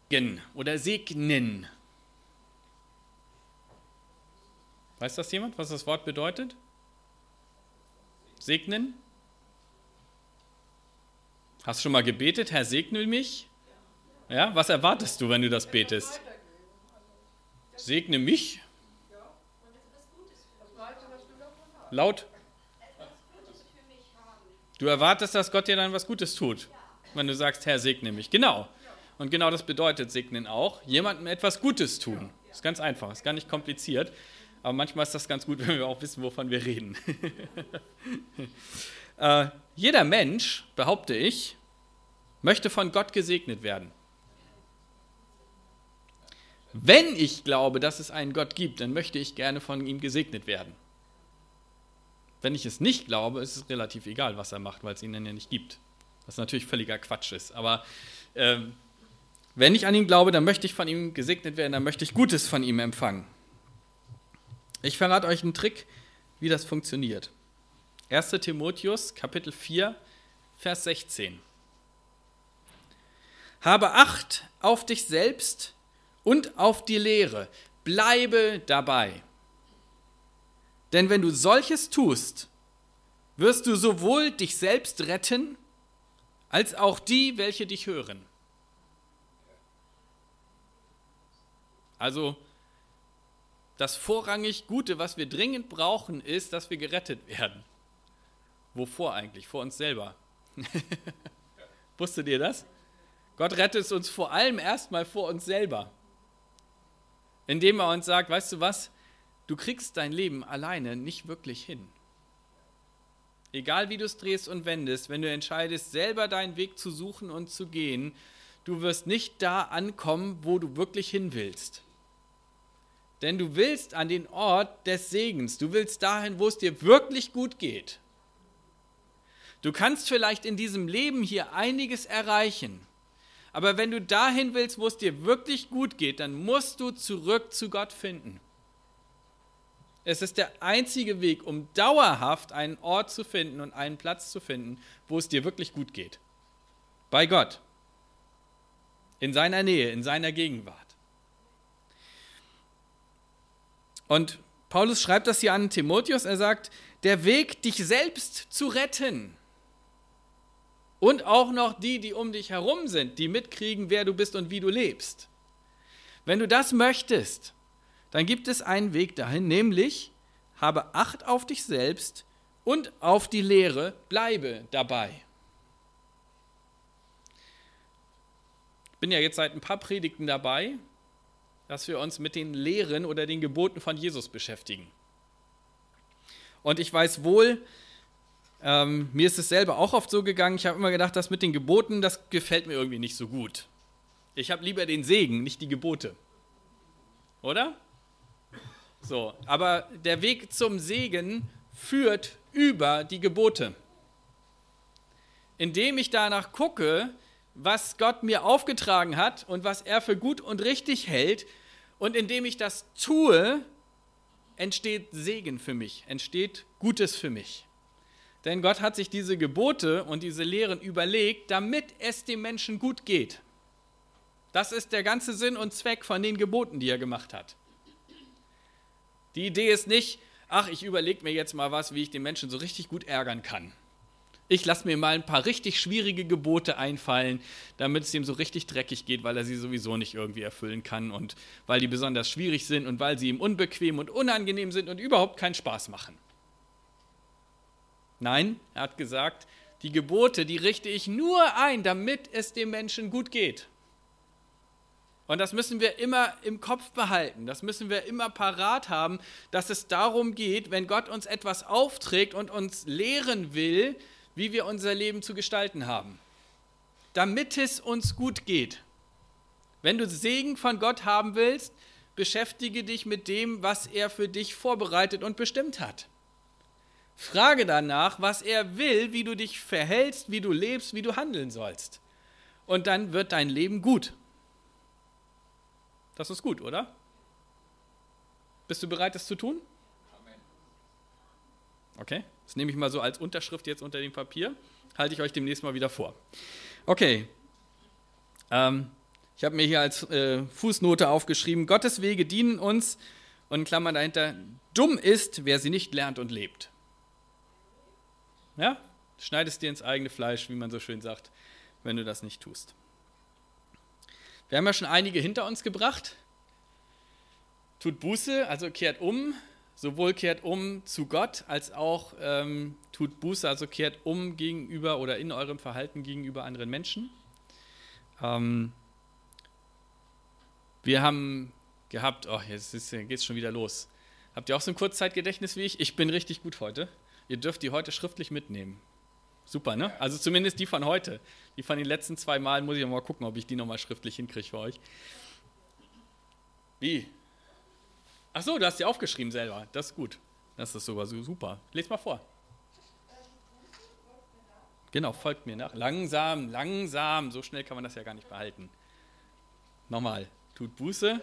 oder segnen. Weiß das jemand, was das Wort bedeutet? Segnen? Hast du schon mal gebetet, Herr, segne mich? Ja, was erwartest du, wenn du das betest? Segne mich? Laut? Du erwartest, dass Gott dir dann was Gutes tut, wenn du sagst, Herr, segne mich. Genau. Und genau das bedeutet segnen auch, jemandem etwas Gutes tun. Ist ganz einfach, ist gar nicht kompliziert. Aber manchmal ist das ganz gut, wenn wir auch wissen, wovon wir reden. Jeder Mensch, behaupte ich, möchte von Gott gesegnet werden. Wenn ich glaube, dass es einen Gott gibt, dann möchte ich gerne von ihm gesegnet werden. Wenn ich es nicht glaube, ist es relativ egal, was er macht, weil es ihn dann ja nicht gibt. Was natürlich völliger Quatsch ist. Aber wenn ich an ihn glaube, dann möchte ich von ihm gesegnet werden, dann möchte ich Gutes von ihm empfangen. Ich verrate euch einen Trick, wie das funktioniert. 1. Timotheus, Kapitel 4, Vers 16. Habe Acht auf dich selbst und auf die Lehre. Bleibe dabei. Denn wenn du solches tust, wirst du sowohl dich selbst retten, als auch die, welche dich hören. Also, das vorrangig Gute, was wir dringend brauchen, ist, dass wir gerettet werden. Wovor eigentlich? Vor uns selber. Wusstet ihr das? Gott rettet uns vor allem erstmal vor uns selber. Indem er uns sagt, weißt du was? Du kriegst dein Leben alleine nicht wirklich hin. Egal wie du es drehst und wendest, wenn du entscheidest, selber deinen Weg zu suchen und zu gehen, du wirst nicht da ankommen, wo du wirklich hin willst. Denn du willst an den Ort des Segens, du willst dahin, wo es dir wirklich gut geht. Du kannst vielleicht in diesem Leben hier einiges erreichen, aber wenn du dahin willst, wo es dir wirklich gut geht, dann musst du zurück zu Gott finden. Es ist der einzige Weg, um dauerhaft einen Ort zu finden und einen Platz zu finden, wo es dir wirklich gut geht. Bei Gott. In seiner Nähe, in seiner Gegenwart. Und Paulus schreibt das hier an Timotheus, er sagt, der Weg, dich selbst zu retten und auch noch die um dich herum sind, die mitkriegen, wer du bist und wie du lebst. Wenn du das möchtest, dann gibt es einen Weg dahin, nämlich habe Acht auf dich selbst und auf die Lehre, bleibe dabei. Ich bin ja jetzt seit ein paar Predigten dabei, dass wir uns mit den Lehren oder den Geboten von Jesus beschäftigen. Und ich weiß wohl, mir ist es selber auch oft so gegangen, ich habe immer gedacht, das mit den Geboten, das gefällt mir irgendwie nicht so gut. Ich habe lieber den Segen, nicht die Gebote. Oder? So, aber der Weg zum Segen führt über die Gebote. Indem ich danach gucke, was Gott mir aufgetragen hat und was er für gut und richtig hält, und indem ich das tue, entsteht Segen für mich, entsteht Gutes für mich. Denn Gott hat sich diese Gebote und diese Lehren überlegt, damit es dem Menschen gut geht. Das ist der ganze Sinn und Zweck von den Geboten, die er gemacht hat. Die Idee ist nicht, ach, ich überlege mir jetzt mal was, wie ich den Menschen so richtig gut ärgern kann. Ich lasse mir mal ein paar richtig schwierige Gebote einfallen, damit es ihm so richtig dreckig geht, weil er sie sowieso nicht irgendwie erfüllen kann und weil die besonders schwierig sind und weil sie ihm unbequem und unangenehm sind und überhaupt keinen Spaß machen. Nein, er hat gesagt, die Gebote, die richte ich nur ein, damit es dem Menschen gut geht. Und das müssen wir immer im Kopf behalten, das müssen wir immer parat haben, dass es darum geht, wenn Gott uns etwas aufträgt und uns lehren will, wie wir unser Leben zu gestalten haben, damit es uns gut geht. Wenn du Segen von Gott haben willst, beschäftige dich mit dem, was er für dich vorbereitet und bestimmt hat. Frage danach, was er will, wie du dich verhältst, wie du lebst, wie du handeln sollst. Und dann wird dein Leben gut. Das ist gut, oder? Bist du bereit, das zu tun? Okay, das nehme ich mal so als Unterschrift jetzt unter dem Papier. Halte ich euch demnächst mal wieder vor. Okay, Ich habe mir hier als Fußnote aufgeschrieben, Gottes Wege dienen uns, und in Klammern dahinter, dumm ist, wer sie nicht lernt und lebt. Ja, schneidest dir ins eigene Fleisch, wie man so schön sagt, wenn du das nicht tust. Wir haben ja schon einige hinter uns gebracht. Tut Buße, also kehrt um, sowohl kehrt um zu Gott, als auch tut Buße, also kehrt um gegenüber oder in eurem Verhalten gegenüber anderen Menschen. Wir haben gehabt, jetzt geht es schon wieder los. Habt ihr auch so ein Kurzzeitgedächtnis wie ich? Ich bin richtig gut heute. Ihr dürft die heute schriftlich mitnehmen. Super, ne? Also zumindest die von heute. Die von den letzten 2 Malen muss ich mal gucken, ob ich die nochmal schriftlich hinkriege für euch. Wie? Ach so, du hast die aufgeschrieben selber. Das ist gut. Das ist sogar so super. Lies mal vor. Genau, folgt mir nach. Langsam, langsam. So schnell kann man das ja gar nicht behalten. Nochmal. Tut Buße.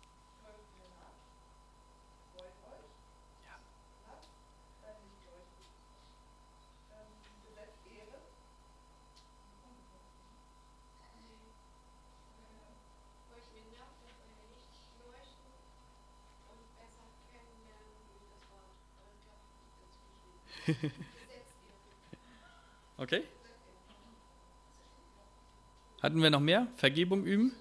Okay. Hatten wir noch mehr? Vergebung üben?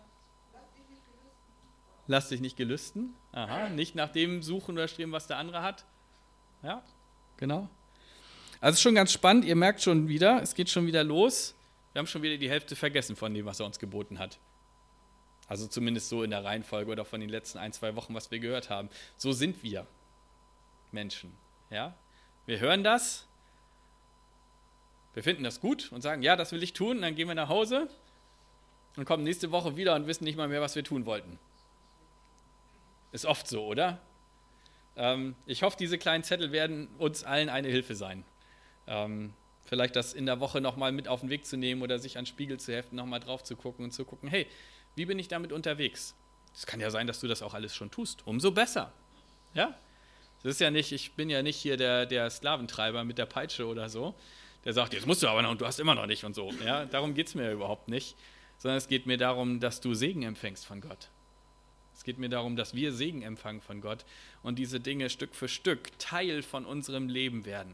Lass dich nicht gelüsten. Aha, nicht nach dem suchen oder streben, was der andere hat. Ja, genau. Also es ist schon ganz spannend, ihr merkt schon wieder, es geht schon wieder los. Wir haben schon wieder die Hälfte vergessen von dem, was er uns geboten hat. Also zumindest so in der Reihenfolge oder von den letzten 1-2 Wochen, was wir gehört haben. So sind wir Menschen. Ja? Wir hören das, wir finden das gut und sagen, ja, das will ich tun. Und dann gehen wir nach Hause und kommen nächste Woche wieder und wissen nicht mal mehr, was wir tun wollten. Ist oft so, oder? Ich hoffe, diese kleinen Zettel werden uns allen eine Hilfe sein. Vielleicht das in der Woche nochmal mit auf den Weg zu nehmen oder sich an den Spiegel zu heften, nochmal drauf zu gucken und zu gucken, hey, wie bin ich damit unterwegs? Es kann ja sein, dass du das auch alles schon tust. Umso besser. Ja? Das ist ja nicht, ich bin ja nicht hier der Sklaventreiber mit der Peitsche oder so, der sagt, jetzt musst du aber noch und du hast immer noch nicht und so. Ja? Darum geht es mir überhaupt nicht, sondern es geht mir darum, dass du Segen empfängst von Gott. Es geht mir darum, dass wir Segen empfangen von Gott und diese Dinge Stück für Stück Teil von unserem Leben werden.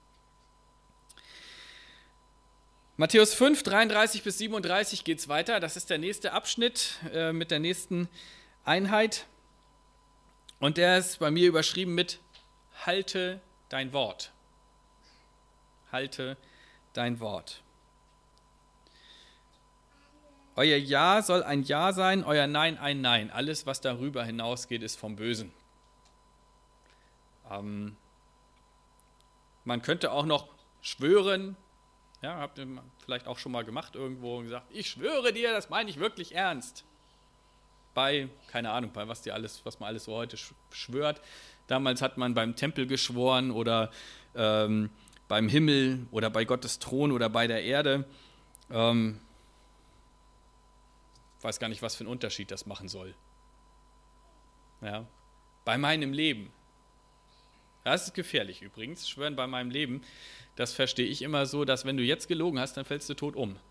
Matthäus 5, 33 bis 37 geht es weiter. Das ist der nächste Abschnitt mit der nächsten Einheit. Und der ist bei mir überschrieben mit Halte dein Wort. Halte dein Wort. Euer Ja soll ein Ja sein, euer Nein ein Nein. Alles, was darüber hinausgeht, ist vom Bösen. Man könnte auch noch schwören, ja, habt ihr vielleicht auch schon mal gemacht irgendwo und gesagt, ich schwöre dir, das meine ich wirklich ernst. Bei, keine Ahnung, bei was man alles so heute schwört. Damals hat man beim Tempel geschworen oder beim Himmel oder bei Gottes Thron oder bei der Erde. Weiß gar nicht, was für einen Unterschied das machen soll. Ja. Bei meinem Leben. Das ist gefährlich übrigens, schwören bei meinem Leben. Das verstehe ich immer so, dass wenn du jetzt gelogen hast, dann fällst du tot um.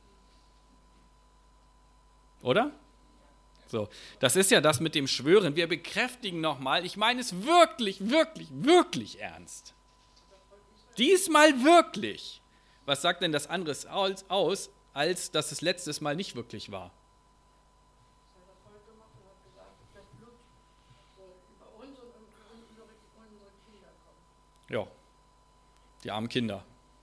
Oder? So, das ist ja das mit dem Schwören. Wir bekräftigen nochmal, ich meine es wirklich, wirklich, wirklich ernst. Diesmal wirklich. Was sagt denn das anderes aus, als dass es letztes Mal nicht wirklich war? Ja, die armen Kinder.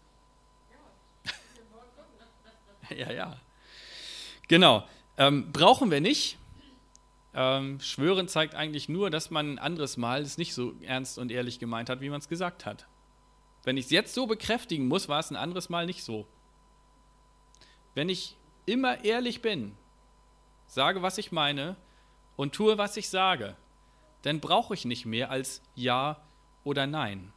Ja. Genau. Brauchen wir nicht. Schwören zeigt eigentlich nur, dass man ein anderes Mal es nicht so ernst und ehrlich gemeint hat, wie man es gesagt hat. Wenn ich es jetzt so bekräftigen muss, war es ein anderes Mal nicht so. Wenn ich immer ehrlich bin, sage, was ich meine und tue, was ich sage, dann brauche ich nicht mehr als Ja oder Nein.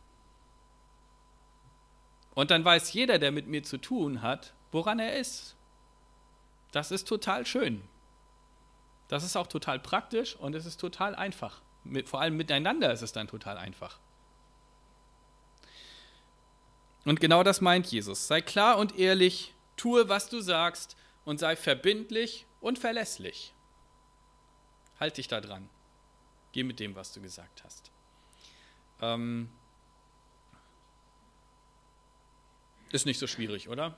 Und dann weiß jeder, der mit mir zu tun hat, woran er ist. Das ist total schön. Das ist auch total praktisch und es ist total einfach. Vor allem miteinander ist es dann total einfach. Und genau das meint Jesus. Sei klar und ehrlich, tue, was du sagst und sei verbindlich und verlässlich. Halt dich da dran. Geh mit dem, was du gesagt hast. Ist nicht so schwierig, oder?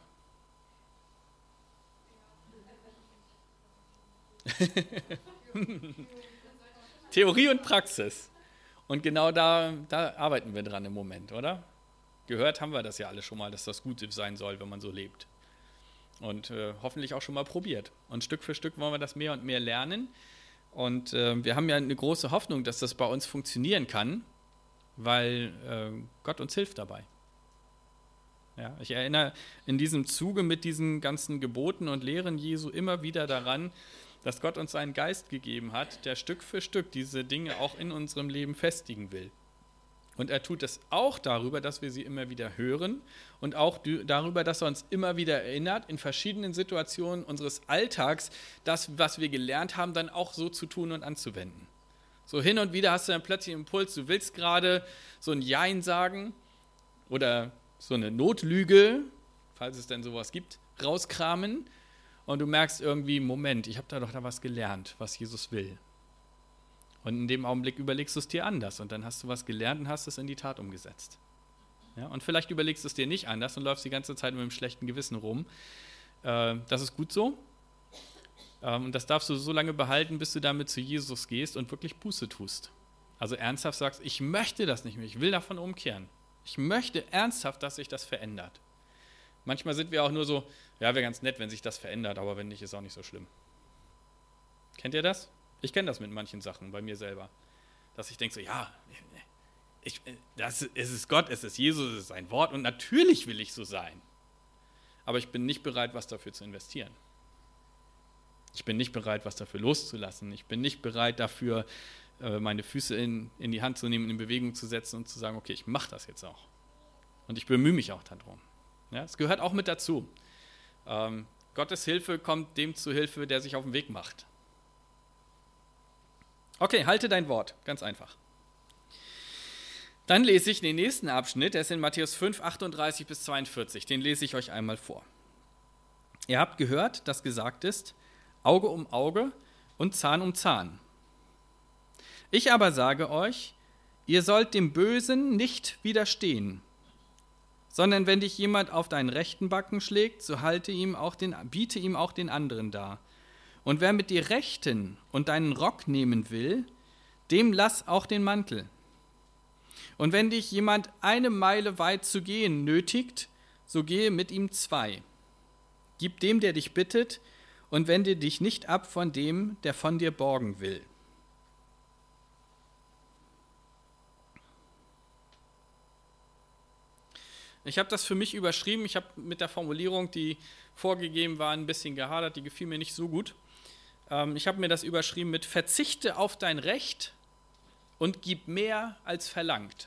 Theorie und Praxis. Und genau da arbeiten wir dran im Moment, oder? Gehört haben wir das ja alle schon mal, dass das gut sein soll, wenn man so lebt. Und hoffentlich auch schon mal probiert. Und Stück für Stück wollen wir das mehr und mehr lernen. Und wir haben ja eine große Hoffnung, dass das bei uns funktionieren kann, weil Gott uns hilft dabei. Ja, ich erinnere in diesem Zuge mit diesen ganzen Geboten und Lehren Jesu immer wieder daran, dass Gott uns seinen Geist gegeben hat, der Stück für Stück diese Dinge auch in unserem Leben festigen will. Und er tut es auch darüber, dass wir sie immer wieder hören und auch darüber, dass er uns immer wieder erinnert, in verschiedenen Situationen unseres Alltags, das, was wir gelernt haben, dann auch so zu tun und anzuwenden. So hin und wieder hast du dann plötzlich einen Impuls, du willst gerade so ein Jein sagen oder so eine Notlüge, falls es denn sowas gibt, rauskramen und du merkst irgendwie, Moment, ich habe da doch was gelernt, was Jesus will. Und in dem Augenblick überlegst du es dir anders und dann hast du was gelernt und hast es in die Tat umgesetzt. Ja, und vielleicht überlegst du es dir nicht anders und läufst die ganze Zeit mit einem schlechten Gewissen rum. Das ist gut so. Und das darfst du so lange behalten, bis du damit zu Jesus gehst und wirklich Buße tust. Also ernsthaft sagst, ich möchte das nicht mehr, ich will davon umkehren. Ich möchte ernsthaft, dass sich das verändert. Manchmal sind wir auch nur so, ja, wäre ganz nett, wenn sich das verändert, aber wenn nicht, ist auch nicht so schlimm. Kennt ihr das? Ich kenne das mit manchen Sachen bei mir selber. Dass ich denke so, ja, es ist Gott, es ist Jesus, es ist sein Wort und natürlich will ich so sein. Aber ich bin nicht bereit, was dafür zu investieren. Ich bin nicht bereit, was dafür loszulassen. Ich bin nicht bereit dafür, meine Füße in die Hand zu nehmen, in Bewegung zu setzen und zu sagen, okay, ich mache das jetzt auch. Und ich bemühe mich auch darum. Ja, es gehört auch mit dazu. Gottes Hilfe kommt dem zu Hilfe, der sich auf den Weg macht. Okay, halte dein Wort, ganz einfach. Dann lese ich den nächsten Abschnitt, der ist in Matthäus 5, 38 bis 42. Den lese ich euch einmal vor. Ihr habt gehört, dass gesagt ist, Auge um Auge und Zahn um Zahn. Ich aber sage euch, ihr sollt dem Bösen nicht widerstehen, sondern wenn dich jemand auf deinen rechten Backen schlägt, so biete ihm auch den anderen dar. Und wer mit dir rechten und deinen Rock nehmen will, dem lass auch den Mantel. Und wenn dich jemand 1 Meile weit zu gehen nötigt, so gehe mit ihm 2. Gib dem, der dich bittet, und wende dich nicht ab von dem, der von dir borgen will. Ich habe das für mich überschrieben, ich habe mit der Formulierung, die vorgegeben war, ein bisschen gehadert, die gefiel mir nicht so gut. Ich habe mir das überschrieben mit Verzichte auf dein Recht und gib mehr als verlangt.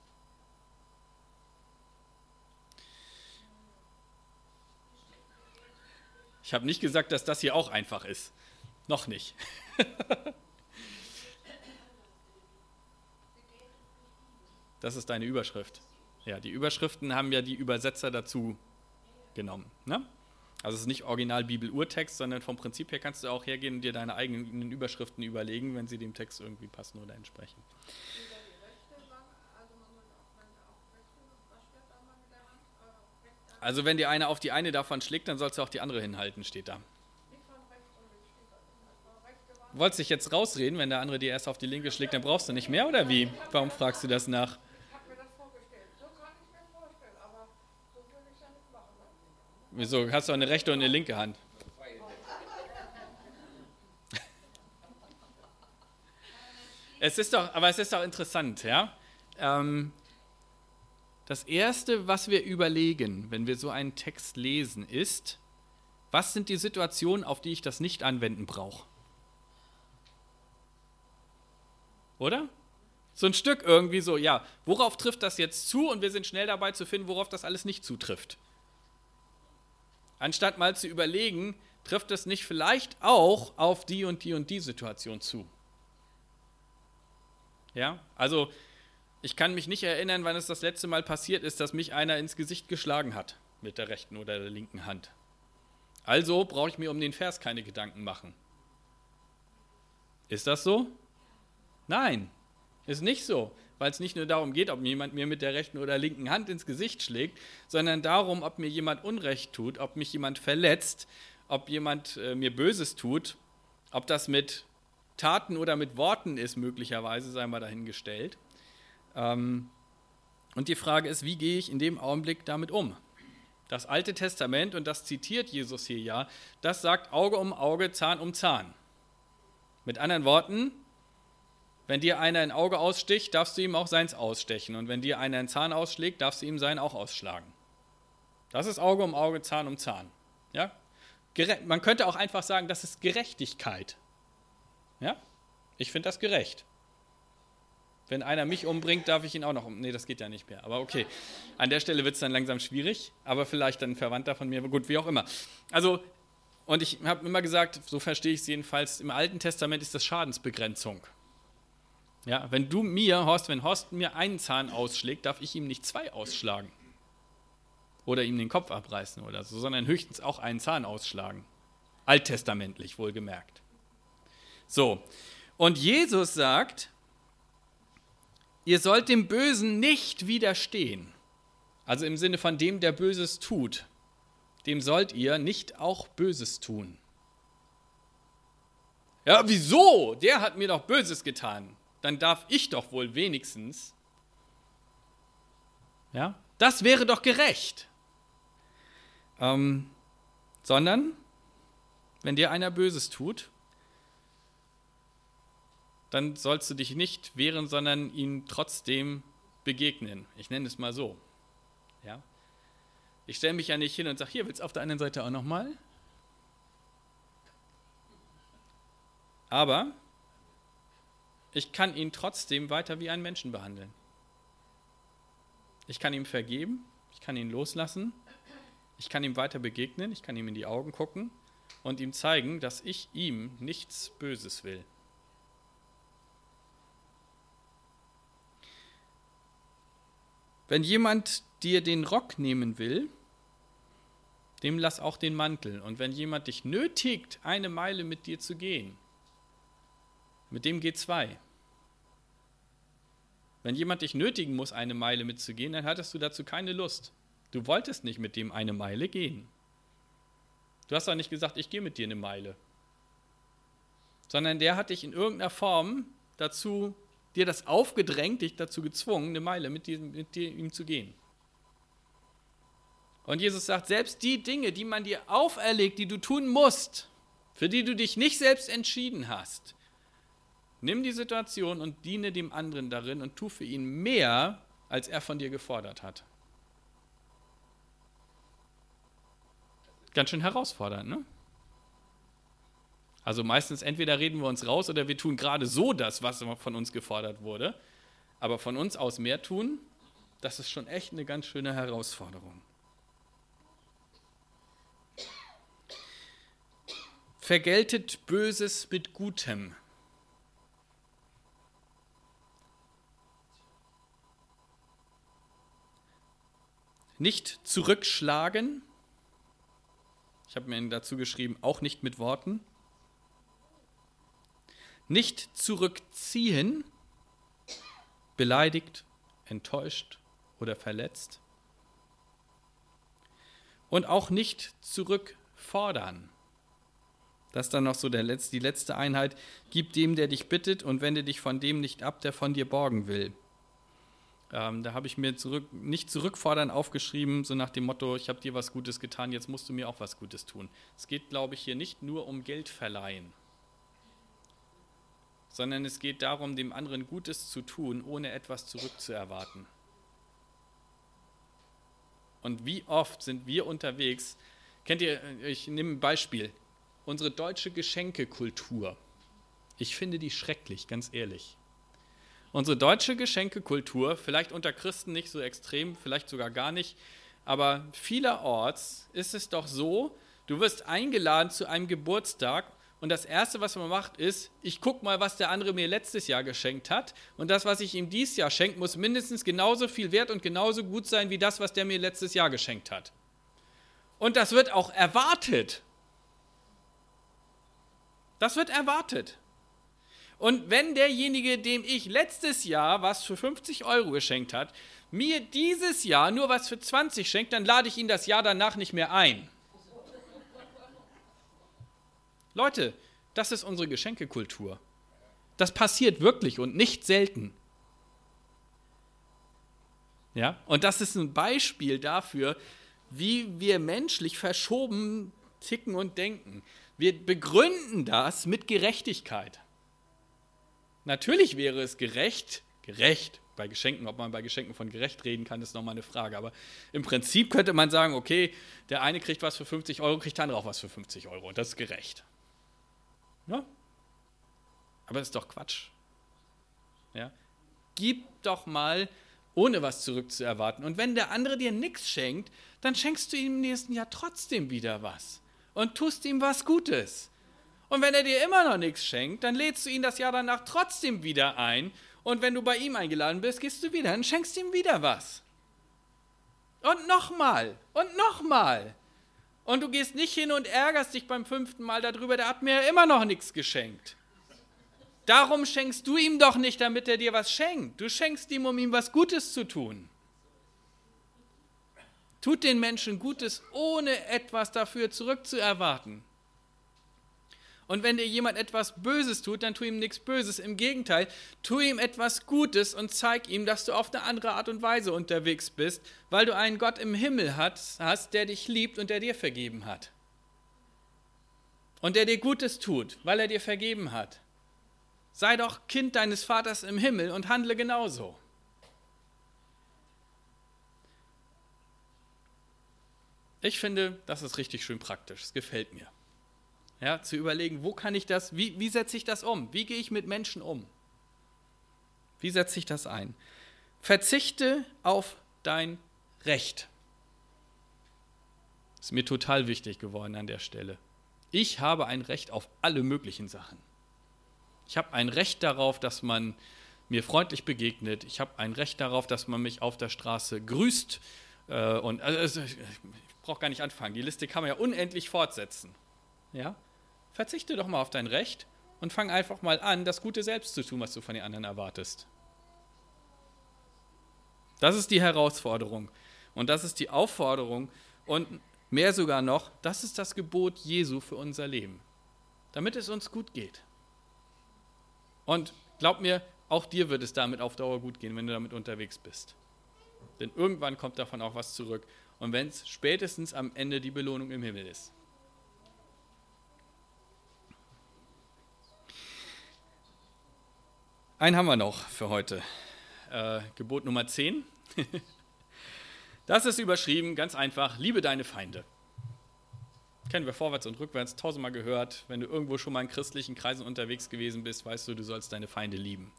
Ich habe nicht gesagt, dass das hier auch einfach ist. Noch nicht. Das ist deine Überschrift. Ja, die Überschriften haben ja die Übersetzer dazu genommen. Ne? Also es ist nicht original Bibel-Urtext, sondern vom Prinzip her kannst du auch hergehen und dir deine eigenen Überschriften überlegen, wenn sie dem Text irgendwie passen oder entsprechen. Also wenn dir einer auf die eine davon schlägt, dann sollst du auch die andere hinhalten, steht da. Wolltest du dich jetzt rausreden, wenn der andere dir erst auf die linke schlägt, dann brauchst du nicht mehr, oder wie? Warum fragst du das nach? Wieso? Hast du eine rechte und eine linke Hand? Es ist doch interessant, ja? Das Erste, was wir überlegen, wenn wir so einen Text lesen, ist, was sind die Situationen, auf die ich das nicht anwenden brauche? Oder? So ein Stück irgendwie so, ja, worauf trifft das jetzt zu? Und wir sind schnell dabei zu finden, worauf das alles nicht zutrifft. Anstatt mal zu überlegen, trifft es nicht vielleicht auch auf die und die und die Situation zu? Ja, also ich kann mich nicht erinnern, wann es das letzte Mal passiert ist, dass mich einer ins Gesicht geschlagen hat mit der rechten oder der linken Hand. Also brauche ich mir um den Vers keine Gedanken machen. Ist das so? Nein, ist nicht so, weil es nicht nur darum geht, ob jemand mir mit der rechten oder linken Hand ins Gesicht schlägt, sondern darum, ob mir jemand Unrecht tut, ob mich jemand verletzt, ob jemand mir Böses tut, ob das mit Taten oder mit Worten ist, möglicherweise, sei mal dahingestellt. Und die Frage ist, wie gehe ich in dem Augenblick damit um? Das Alte Testament, und das zitiert Jesus hier ja, das sagt Auge um Auge, Zahn um Zahn. Mit anderen Worten, wenn dir einer ein Auge aussticht, darfst du ihm auch seins ausstechen. Und wenn dir einer einen Zahn ausschlägt, darfst du ihm seinen auch ausschlagen. Das ist Auge um Auge, Zahn um Zahn. Ja? Man könnte auch einfach sagen, das ist Gerechtigkeit. Ja? Ich finde das gerecht. Wenn einer mich umbringt, darf ich ihn auch noch umbringen. Nee, das geht ja nicht mehr. Aber okay, an der Stelle wird es dann langsam schwierig. Aber vielleicht dann ein Verwandter von mir, gut, wie auch immer. Also, und ich habe immer gesagt, so verstehe ich es jedenfalls, im Alten Testament ist das Schadensbegrenzung. Ja, wenn Horst mir einen Zahn ausschlägt, darf ich ihm nicht 2 ausschlagen. Oder ihm den Kopf abreißen oder so, sondern höchstens auch einen Zahn ausschlagen. Alttestamentlich, wohlgemerkt. So, und Jesus sagt, ihr sollt dem Bösen nicht widerstehen. Also im Sinne von dem, der Böses tut, dem sollt ihr nicht auch Böses tun. Ja, wieso? Der hat mir doch Böses getan. Dann darf ich doch wohl wenigstens. Ja, das wäre doch gerecht. Sondern, wenn dir einer Böses tut, dann sollst du dich nicht wehren, sondern ihm trotzdem begegnen. Ich nenne es mal so. Ja? Ich stelle mich ja nicht hin und sage, hier, willst du auf der anderen Seite auch nochmal? Aber ich kann ihn trotzdem weiter wie einen Menschen behandeln. Ich kann ihm vergeben, ich kann ihn loslassen, ich kann ihm weiter begegnen, ich kann ihm in die Augen gucken und ihm zeigen, dass ich ihm nichts Böses will. Wenn jemand dir den Rock nehmen will, dem lass auch den Mantel. Und wenn jemand dich nötigt, 1 Meile mit dir zu gehen, mit dem geh 2. Wenn jemand dich nötigen muss, 1 Meile mitzugehen, dann hattest du dazu keine Lust. Du wolltest nicht mit dem 1 Meile gehen. Du hast doch nicht gesagt, ich gehe mit dir 1 Meile. Sondern der hat dich in irgendeiner Form dazu, dir das aufgedrängt, dich dazu gezwungen, 1 Meile mit ihm zu gehen. Und Jesus sagt, selbst die Dinge, die man dir auferlegt, die du tun musst, für die du dich nicht selbst entschieden hast, nimm die Situation und diene dem anderen darin und tu für ihn mehr, als er von dir gefordert hat. Ganz schön herausfordernd, ne? Also meistens entweder reden wir uns raus oder wir tun gerade so das, was von uns gefordert wurde. Aber von uns aus mehr tun, das ist schon echt eine ganz schöne Herausforderung. Vergeltet Böses mit Gutem. Nicht zurückschlagen. Ich habe mir dazu geschrieben, auch nicht mit Worten. Nicht zurückziehen, beleidigt, enttäuscht oder verletzt. Und auch nicht zurückfordern. Das ist dann noch so die letzte Einheit. Gib dem, der dich bittet, und wende dich von dem nicht ab, der von dir borgen will. Da habe ich mir nicht zurückfordern aufgeschrieben, so nach dem Motto, ich habe dir was Gutes getan, jetzt musst du mir auch was Gutes tun. Es geht, glaube ich, hier nicht nur um Geld verleihen, sondern es geht darum, dem anderen Gutes zu tun, ohne etwas zurückzuerwarten. Und wie oft sind wir unterwegs, kennt ihr, ich nehme ein Beispiel, unsere deutsche Geschenkekultur. Ich finde die schrecklich, ganz ehrlich. Unsere deutsche Geschenkekultur, vielleicht unter Christen nicht so extrem, vielleicht sogar gar nicht, aber vielerorts ist es doch so, du wirst eingeladen zu einem Geburtstag und das Erste, was man macht, ist, ich gucke mal, was der andere mir letztes Jahr geschenkt hat und das, was ich ihm dieses Jahr schenke, muss mindestens genauso viel wert und genauso gut sein, wie das, was der mir letztes Jahr geschenkt hat. Und das wird auch erwartet. Das wird erwartet. Und wenn derjenige, dem ich letztes Jahr was für 50 € geschenkt hat, mir dieses Jahr nur was für 20 schenkt, dann lade ich ihn das Jahr danach nicht mehr ein. Leute, das ist unsere Geschenkekultur. Das passiert wirklich und nicht selten. Ja? Und das ist ein Beispiel dafür, wie wir menschlich verschoben ticken und denken. Wir begründen das mit Gerechtigkeit. Natürlich wäre es gerecht bei Geschenken, ob man bei Geschenken von gerecht reden kann, ist nochmal eine Frage. Aber im Prinzip könnte man sagen, okay, der eine kriegt was für 50 €, kriegt der andere auch was für 50 €. Das ist gerecht. Ja? Aber das ist doch Quatsch. Ja? Gib doch mal, ohne was zurückzuerwarten. Und wenn der andere dir nichts schenkt, dann schenkst du ihm im nächsten Jahr trotzdem wieder was und tust ihm was Gutes. Und wenn er dir immer noch nichts schenkt, dann lädst du ihn das Jahr danach trotzdem wieder ein. Und wenn du bei ihm eingeladen bist, gehst du wieder und schenkst ihm wieder was. Und nochmal und nochmal. Und du gehst nicht hin und ärgerst dich beim 5. Mal darüber, der hat mir immer noch nichts geschenkt. Darum schenkst du ihm doch nicht, damit er dir was schenkt. Du schenkst ihm, um ihm was Gutes zu tun. Tut den Menschen Gutes, ohne etwas dafür zurückzuerwarten. Und wenn dir jemand etwas Böses tut, dann tu ihm nichts Böses. Im Gegenteil, tu ihm etwas Gutes und zeig ihm, dass du auf eine andere Art und Weise unterwegs bist, weil du einen Gott im Himmel hast, der dich liebt und der dir vergeben hat. Und der dir Gutes tut, weil er dir vergeben hat. Sei doch Kind deines Vaters im Himmel und handle genauso. Ich finde, das ist richtig schön praktisch. Es gefällt mir. Ja, zu überlegen, wo kann ich das, wie setze ich das um? Wie gehe ich mit Menschen um? Wie setze ich das ein? Verzichte auf dein Recht. Ist mir total wichtig geworden an der Stelle. Ich habe ein Recht auf alle möglichen Sachen. Ich habe ein Recht darauf, dass man mir freundlich begegnet. Ich habe ein Recht darauf, dass man mich auf der Straße grüßt. Ich brauche gar nicht anfangen. Die Liste kann man ja unendlich fortsetzen. Ja? Verzichte doch mal auf dein Recht und fang einfach mal an, das Gute selbst zu tun, was du von den anderen erwartest. Das ist die Herausforderung und das ist die Aufforderung und mehr sogar noch, das ist das Gebot Jesu für unser Leben, damit es uns gut geht. Und glaub mir, auch dir wird es damit auf Dauer gut gehen, wenn du damit unterwegs bist. Denn irgendwann kommt davon auch was zurück und wenn es spätestens am Ende die Belohnung im Himmel ist. Einen haben wir noch für heute. Gebot Nummer 10. Das ist überschrieben, ganz einfach, liebe deine Feinde. Kennen wir vorwärts und rückwärts, 1000-mal gehört. Wenn du irgendwo schon mal in christlichen Kreisen unterwegs gewesen bist, weißt du, du sollst deine Feinde lieben.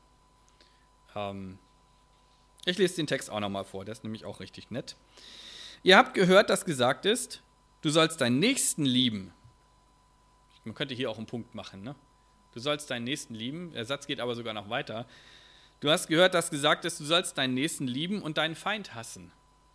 Ich lese den Text auch nochmal vor, der ist nämlich auch richtig nett. Ihr habt gehört, dass gesagt ist, du sollst deinen Nächsten lieben. Man könnte hier auch einen Punkt machen, ne? Du sollst deinen Nächsten lieben. Der Satz geht aber sogar noch weiter. Du hast gehört, dass gesagt ist, du sollst deinen Nächsten lieben und deinen Feind hassen.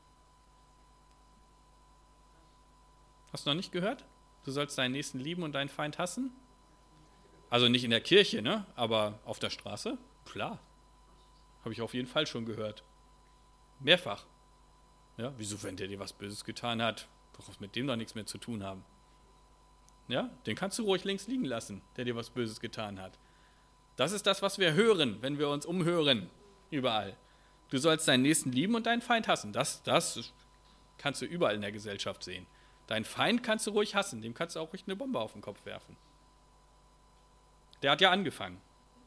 Hast du noch nicht gehört? Du sollst deinen Nächsten lieben und deinen Feind hassen? Also nicht in der Kirche, ne? Aber auf der Straße? Klar. Habe ich auf jeden Fall schon gehört. Mehrfach. Ja, wieso, wenn der dir was Böses getan hat, brauchst du mit dem doch nichts mehr zu tun haben. Ja, den kannst du ruhig links liegen lassen, der dir was Böses getan hat. Das ist das, was wir hören, wenn wir uns umhören, überall. Du sollst deinen Nächsten lieben und deinen Feind hassen. Das kannst du überall in der Gesellschaft sehen. Deinen Feind kannst du ruhig hassen, dem kannst du auch ruhig eine Bombe auf den Kopf werfen. Der hat ja angefangen.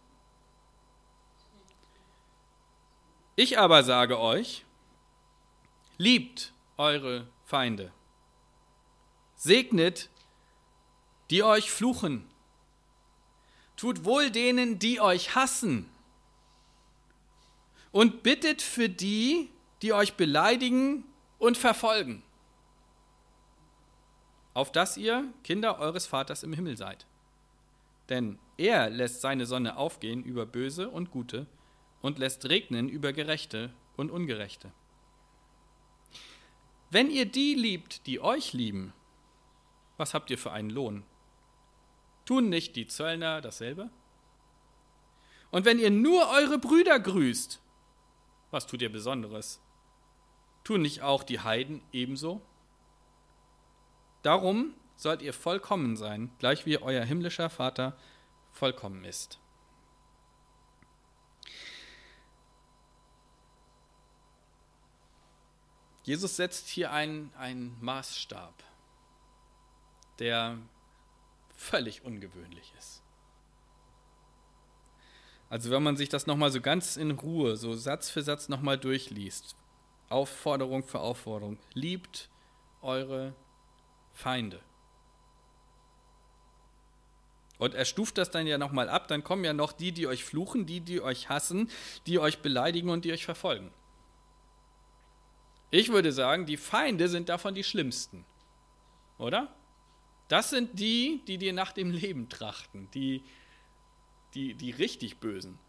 Ich aber sage euch, liebt eure Feinde. Segnet, die euch fluchen. Tut wohl denen, die euch hassen. Und bittet für die, die euch beleidigen und verfolgen. Auf dass ihr Kinder eures Vaters im Himmel seid. Denn er lässt seine Sonne aufgehen über Böse und Gute und lässt regnen über Gerechte und Ungerechte. Wenn ihr die liebt, die euch lieben, was habt ihr für einen Lohn? Tun nicht die Zöllner dasselbe? Und wenn ihr nur eure Brüder grüßt, was tut ihr Besonderes? Tun nicht auch die Heiden ebenso? Darum sollt ihr vollkommen sein, gleich wie euer himmlischer Vater vollkommen ist. Jesus setzt hier einen Maßstab, der völlig ungewöhnlich ist. Also wenn man sich das nochmal so ganz in Ruhe, so Satz für Satz nochmal durchliest, Aufforderung für Aufforderung, liebt eure Feinde. Und er stuft das dann ja nochmal ab, dann kommen ja noch die euch fluchen, die euch hassen, die euch beleidigen und die euch verfolgen. Ich würde sagen, die Feinde sind davon die schlimmsten, oder? Das sind die dir nach dem Leben trachten, die richtig Bösen.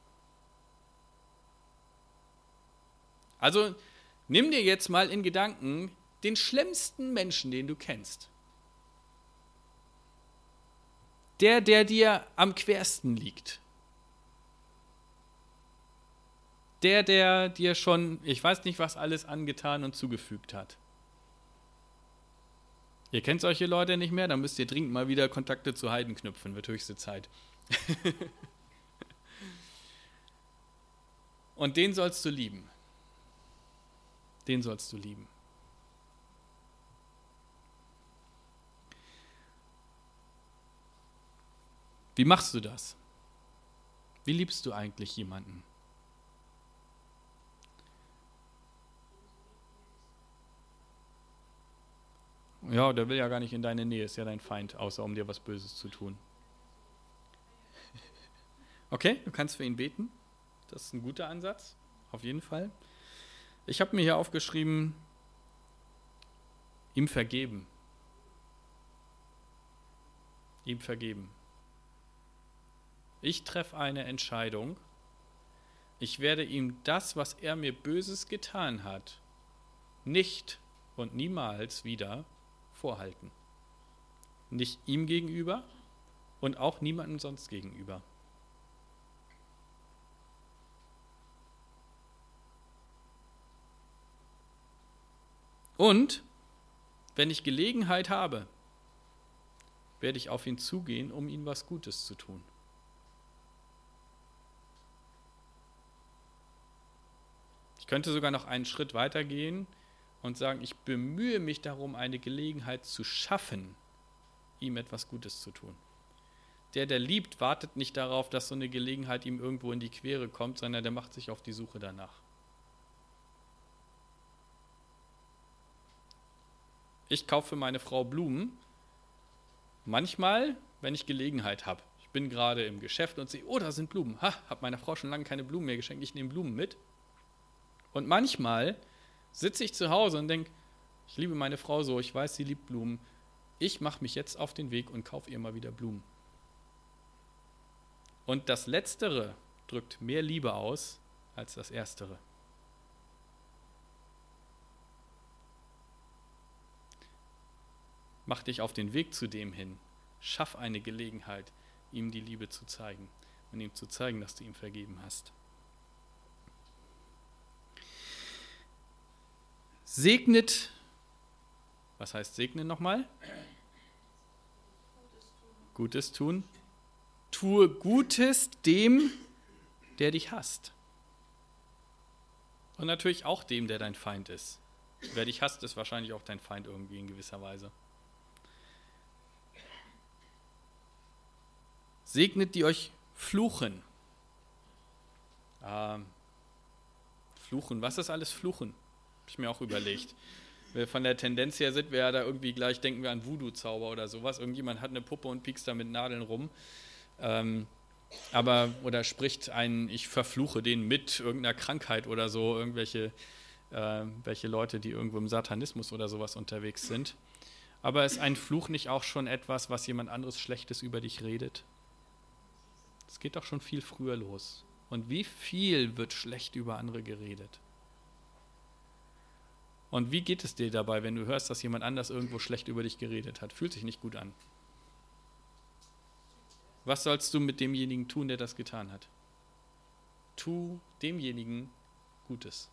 Also nimm dir jetzt mal in Gedanken den schlimmsten Menschen, den du kennst. Der dir am quersten liegt. Der dir schon, ich weiß nicht, was alles angetan und zugefügt hat. Ihr kennt solche Leute nicht mehr, dann müsst ihr dringend mal wieder Kontakte zu Heiden knüpfen, wird höchste Zeit. Und den sollst du lieben. Den sollst du lieben. Wie machst du das? Wie liebst du eigentlich jemanden? Ja, der will ja gar nicht in deine Nähe, ist ja dein Feind, außer um dir was Böses zu tun. Okay, du kannst für ihn beten. Das ist ein guter Ansatz, auf jeden Fall. Ich habe mir hier aufgeschrieben, ihm vergeben. Ihm vergeben. Ich treffe eine Entscheidung. Ich werde ihm das, was er mir Böses getan hat, nicht und niemals wieder vorhalten. Nicht ihm gegenüber und auch niemandem sonst gegenüber. Und wenn ich Gelegenheit habe, werde ich auf ihn zugehen, um ihm was Gutes zu tun. Ich könnte sogar noch einen Schritt weiter gehen und sagen, ich bemühe mich darum, eine Gelegenheit zu schaffen, ihm etwas Gutes zu tun. Der liebt, wartet nicht darauf, dass so eine Gelegenheit ihm irgendwo in die Quere kommt, sondern der macht sich auf die Suche danach. Ich kaufe für meine Frau Blumen, manchmal, wenn ich Gelegenheit habe. Ich bin gerade im Geschäft und sehe, oh, da sind Blumen. Habe meiner Frau schon lange keine Blumen mehr geschenkt, ich nehme Blumen mit. Und manchmal sitze ich zu Hause und denke, ich liebe meine Frau so, ich weiß, sie liebt Blumen. Ich mache mich jetzt auf den Weg und kaufe ihr mal wieder Blumen. Und das Letztere drückt mehr Liebe aus als das Erstere. Mach dich auf den Weg zu dem hin. Schaff eine Gelegenheit, ihm die Liebe zu zeigen und ihm zu zeigen, dass du ihm vergeben hast. Segnet, was heißt segnen nochmal? Gutes tun. Tue Gutes dem, der dich hasst. Und natürlich auch dem, der dein Feind ist. Wer dich hasst, ist wahrscheinlich auch dein Feind irgendwie in gewisser Weise. Segnet, die euch fluchen. Fluchen, was ist alles Fluchen? Habe ich mir auch überlegt. Von der Tendenz her sind wir ja da irgendwie gleich, denken wir an Voodoo-Zauber oder sowas. Irgendjemand hat eine Puppe und piekst da mit Nadeln rum. Oder spricht ich verfluche den mit irgendeiner Krankheit oder so, welche Leute, die irgendwo im Satanismus oder sowas unterwegs sind. Aber ist ein Fluch nicht auch schon etwas, was jemand anderes Schlechtes über dich redet? Es geht doch schon viel früher los. Und wie viel wird schlecht über andere geredet? Und wie geht es dir dabei, wenn du hörst, dass jemand anders irgendwo schlecht über dich geredet hat? Fühlt sich nicht gut an. Was sollst du mit demjenigen tun, der das getan hat? Tu demjenigen Gutes.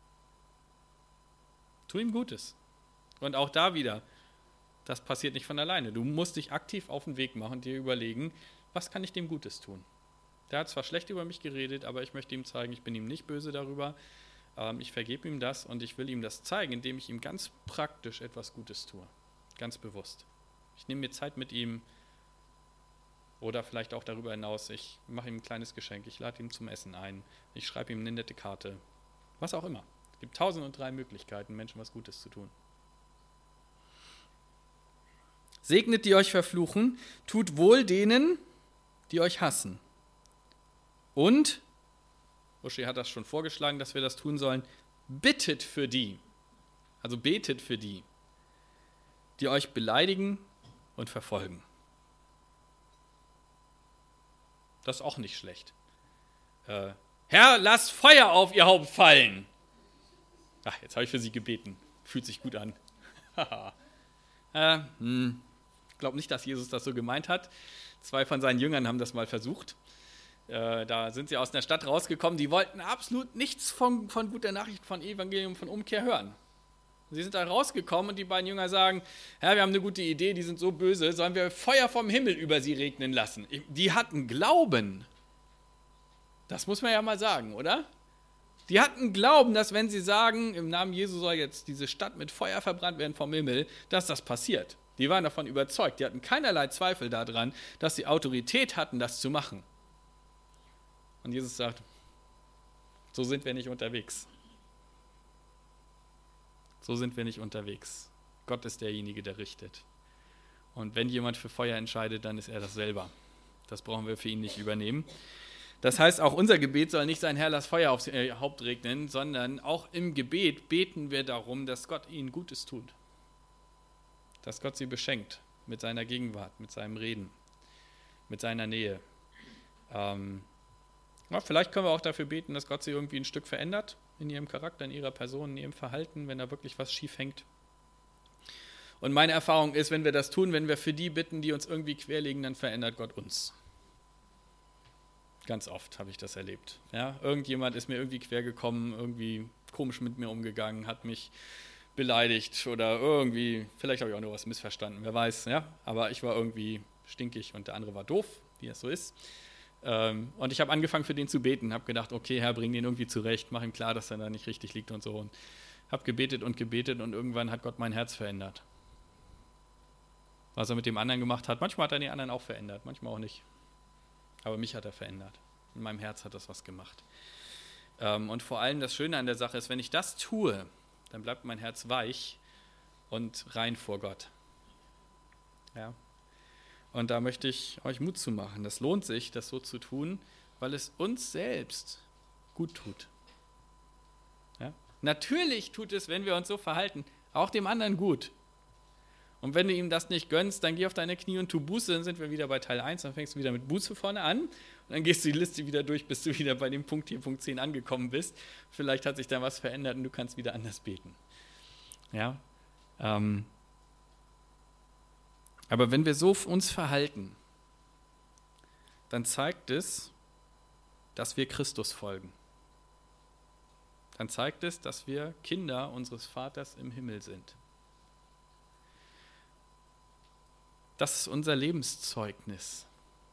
Tu ihm Gutes. Und auch da wieder, das passiert nicht von alleine. Du musst dich aktiv auf den Weg machen und dir überlegen, was kann ich dem Gutes tun? Der hat zwar schlecht über mich geredet, aber ich möchte ihm zeigen, ich bin ihm nicht böse darüber. Ich vergebe ihm das und ich will ihm das zeigen, indem ich ihm ganz praktisch etwas Gutes tue. Ganz bewusst. Ich nehme mir Zeit mit ihm oder vielleicht auch darüber hinaus. Ich mache ihm ein kleines Geschenk, ich lade ihn zum Essen ein, ich schreibe ihm eine nette Karte. Was auch immer. Es gibt 1003 Möglichkeiten, Menschen was Gutes zu tun. Segnet, die euch verfluchen, tut wohl denen, die euch hassen. Und, Uschi hat das schon vorgeschlagen, dass wir das tun sollen, bittet für die, also betet für die euch beleidigen und verfolgen. Das ist auch nicht schlecht. Herr, lass Feuer auf ihr Haupt fallen. Ach, jetzt habe ich für sie gebeten. Fühlt sich gut an. Ich glaube nicht, dass Jesus das so gemeint hat. 2 von seinen Jüngern haben das mal versucht. Da sind sie aus der Stadt rausgekommen. Die wollten absolut nichts von guter Nachricht, von Evangelium, von Umkehr hören. Sie sind da rausgekommen und die beiden Jünger sagen, Herr, wir haben eine gute Idee, die sind so böse, sollen wir Feuer vom Himmel über sie regnen lassen? Die hatten Glauben. Das muss man ja mal sagen, oder? Die hatten Glauben, dass wenn sie sagen, im Namen Jesu soll jetzt diese Stadt mit Feuer verbrannt werden vom Himmel, dass das passiert. Die waren davon überzeugt. Die hatten keinerlei Zweifel daran, dass sie Autorität hatten, das zu machen. Und Jesus sagt, so sind wir nicht unterwegs. So sind wir nicht unterwegs. Gott ist derjenige, der richtet. Und wenn jemand für Feuer entscheidet, dann ist er das selber. Das brauchen wir für ihn nicht übernehmen. Das heißt, auch unser Gebet soll nicht sein, Herr, lass Feuer aufs Haupt regnen, sondern auch im Gebet beten wir darum, dass Gott ihnen Gutes tut. Dass Gott sie beschenkt mit seiner Gegenwart, mit seinem Reden, mit seiner Nähe. Vielleicht können wir auch dafür beten, dass Gott sie irgendwie ein Stück verändert in ihrem Charakter, in ihrer Person, in ihrem Verhalten, wenn da wirklich was schief hängt. Und meine Erfahrung ist, wenn wir das tun, wenn wir für die bitten, die uns irgendwie querlegen, dann verändert Gott uns. Ganz oft habe ich das erlebt. Ja, irgendjemand ist mir irgendwie quer gekommen, irgendwie komisch mit mir umgegangen, hat mich beleidigt oder irgendwie, vielleicht habe ich auch nur was missverstanden, wer weiß. Ja? Aber ich war irgendwie stinkig und der andere war doof, wie es so ist. Und ich habe angefangen für den zu beten, habe gedacht, okay, Herr, bring den irgendwie zurecht, mach ihm klar, dass er da nicht richtig liegt und so. Und habe gebetet und irgendwann hat Gott mein Herz verändert. Was er mit dem anderen gemacht hat, manchmal hat er den anderen auch verändert, manchmal auch nicht. Aber mich hat er verändert. In meinem Herz hat das was gemacht. Und vor allem das Schöne an der Sache ist, wenn ich das tue, dann bleibt mein Herz weich und rein vor Gott. Ja. Und da möchte ich euch Mut zu machen. Das lohnt sich, das so zu tun, weil es uns selbst gut tut. Ja? Natürlich tut es, wenn wir uns so verhalten, auch dem anderen gut. Und wenn du ihm das nicht gönnst, dann geh auf deine Knie und tu Buße, dann sind wir wieder bei Teil 1, dann fängst du wieder mit Buße vorne an und dann gehst du die Liste wieder durch, bis du wieder bei dem Punkt hier, Punkt 10 angekommen bist. Vielleicht hat sich da was verändert und du kannst wieder anders beten. Ja, aber wenn wir so uns verhalten, dann zeigt es, dass wir Christus folgen. Dann zeigt es, dass wir Kinder unseres Vaters im Himmel sind. Das ist unser Lebenszeugnis.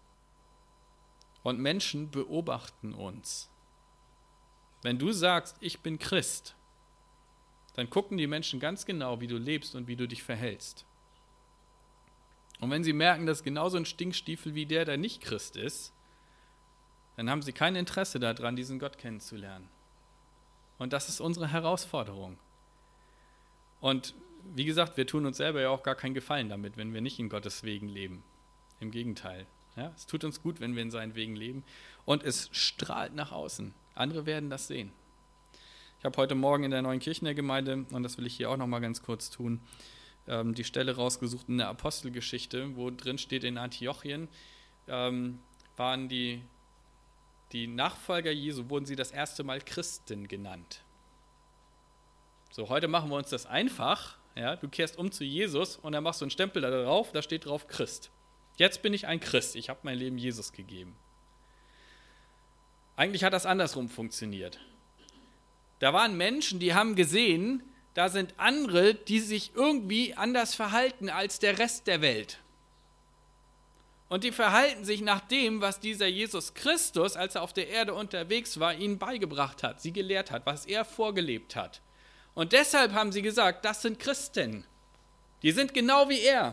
Und Menschen beobachten uns. Wenn du sagst, ich bin Christ, dann gucken die Menschen ganz genau, wie du lebst und wie du dich verhältst. Und wenn sie merken, dass genauso ein Stinkstiefel wie der nicht Christ ist, dann haben sie kein Interesse daran, diesen Gott kennenzulernen. Und das ist unsere Herausforderung. Und wie gesagt, wir tun uns selber ja auch gar keinen Gefallen damit, wenn wir nicht in Gottes Wegen leben. Im Gegenteil. Ja, es tut uns gut, wenn wir in seinen Wegen leben. Und es strahlt nach außen. Andere werden das sehen. Ich habe heute Morgen in der Neuen Kirchener Gemeinde, und das will ich hier auch noch mal ganz kurz tun, die Stelle rausgesucht in der Apostelgeschichte, wo drin steht, in Antiochien waren die Nachfolger Jesu, wurden sie das erste Mal Christen genannt. So, heute machen wir uns das einfach. Ja, du kehrst um zu Jesus und dann machst du einen Stempel da drauf, da steht drauf Christ. Jetzt bin ich ein Christ, ich habe mein Leben Jesus gegeben. Eigentlich hat das andersrum funktioniert. Da waren Menschen, die haben gesehen, da sind andere, die sich irgendwie anders verhalten als der Rest der Welt. Und die verhalten sich nach dem, was dieser Jesus Christus, als er auf der Erde unterwegs war, ihnen beigebracht hat, sie gelehrt hat, was er vorgelebt hat. Und deshalb haben sie gesagt, das sind Christen. Die sind genau wie er.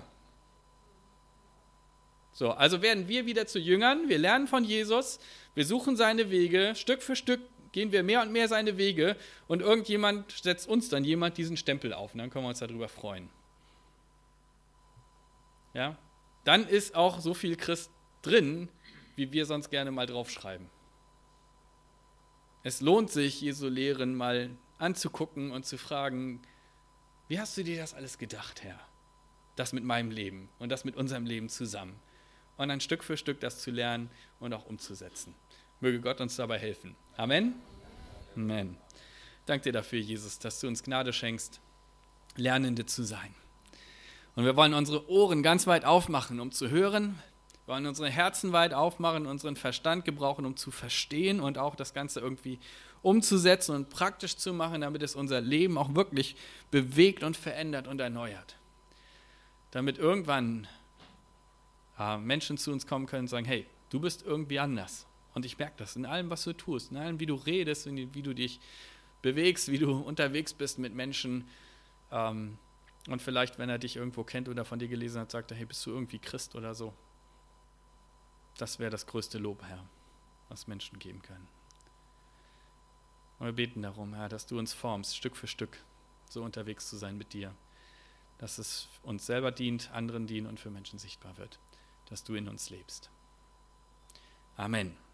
So, also werden wir wieder zu Jüngern, wir lernen von Jesus, wir suchen seine Wege, Stück für Stück gehen wir mehr und mehr seine Wege und irgendjemand setzt uns dann diesen Stempel auf und dann können wir uns darüber freuen. Ja? Dann ist auch so viel Christ drin, wie wir sonst gerne mal draufschreiben. Es lohnt sich, Jesu Lehren mal anzugucken und zu fragen, wie hast du dir das alles gedacht, Herr? Das mit meinem Leben und das mit unserem Leben zusammen. Und dann Stück für Stück das zu lernen und auch umzusetzen. Möge Gott uns dabei helfen. Amen? Amen. Danke dir dafür, Jesus, dass du uns Gnade schenkst, Lernende zu sein. Und wir wollen unsere Ohren ganz weit aufmachen, um zu hören. Wir wollen unsere Herzen weit aufmachen, unseren Verstand gebrauchen, um zu verstehen und auch das Ganze irgendwie umzusetzen und praktisch zu machen, damit es unser Leben auch wirklich bewegt und verändert und erneuert. Damit irgendwann Menschen zu uns kommen können und sagen, hey, du bist irgendwie anders. Und ich merke das in allem, was du tust, in allem, wie du redest, wie du dich bewegst, wie du unterwegs bist mit Menschen. Und vielleicht, wenn er dich irgendwo kennt oder von dir gelesen hat, sagt er, hey, bist du irgendwie Christ oder so. Das wäre das größte Lob, Herr, was Menschen geben können. Und wir beten darum, Herr, dass du uns formst, Stück für Stück so unterwegs zu sein mit dir. Dass es uns selber dient, anderen dient und für Menschen sichtbar wird. Dass du in uns lebst. Amen.